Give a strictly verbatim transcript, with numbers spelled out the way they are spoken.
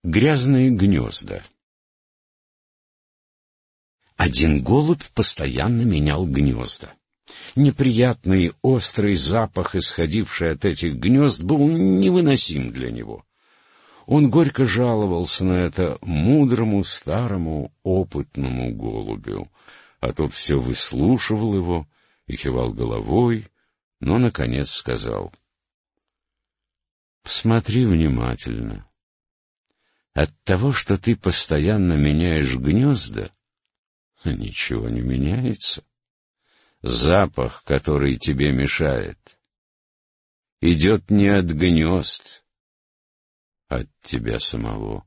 Грязные гнезда. Один голубь постоянно менял гнезда. Неприятный острый запах, исходивший от этих гнезд, был невыносим для него. Он горько жаловался на это мудрому, старому, опытному голубю, а тот все выслушивал его и кивал головой, но, наконец, сказал: «Посмотри внимательно. От того, что ты постоянно меняешь гнезда, ничего не меняется. Запах, который тебе мешает, идет не от гнезд, а от тебя самого».